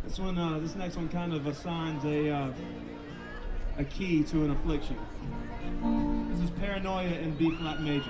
This next one kind of assigns a key to an affliction. This is Paranoia in B flat major.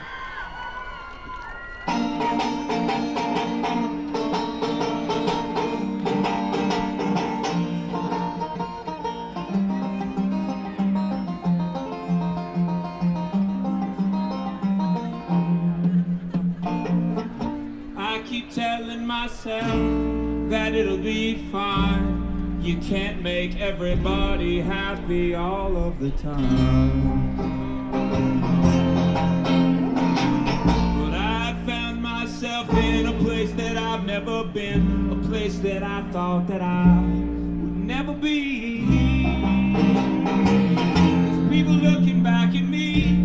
I keep telling myself that it'll be fine. You can't make everybody happy all of the time. But I found myself in a place that I've never been, a place that I thought that I would never be. There's people looking back at me.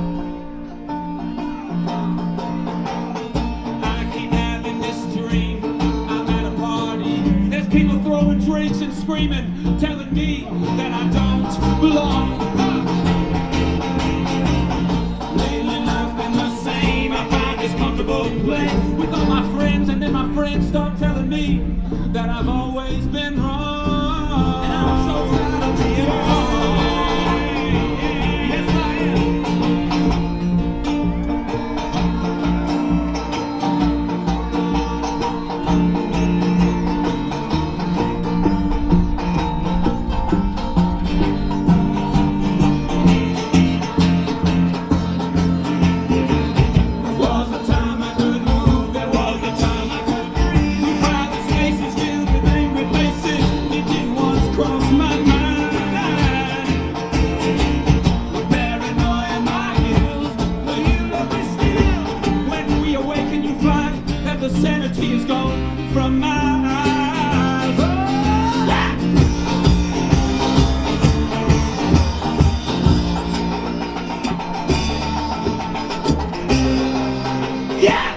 People throwing drinks and screaming, telling me that I don't belong. Lately life's been the same. I find this comfortable place with all my friends, and then my friends start telling me that I've always been wrong. And I'm so tired of being wrong. Yes, I am. The sanity is gone from my eyes. Oh, yeah. Yeah.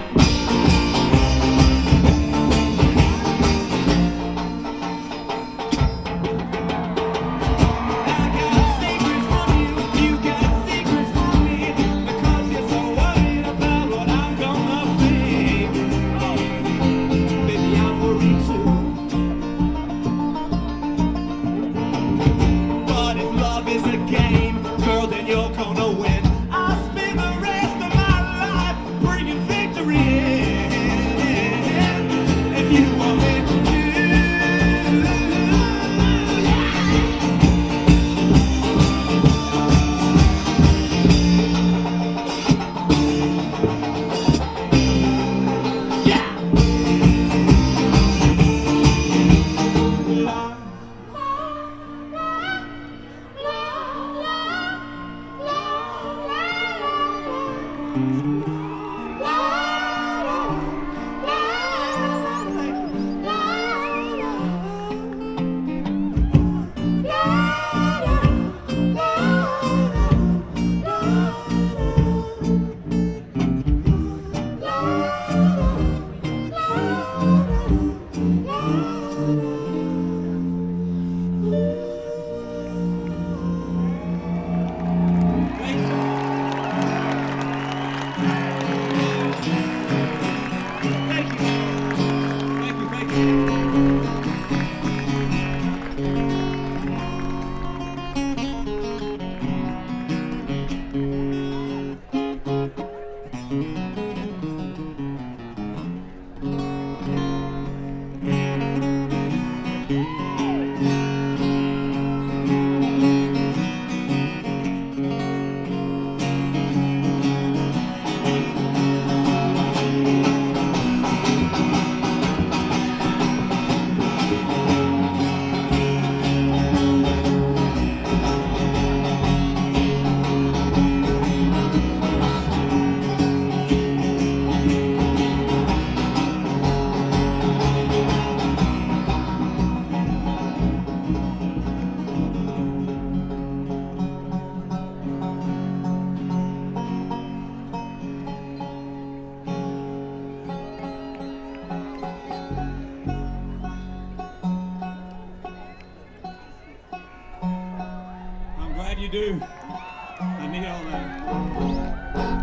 you do. I need all that.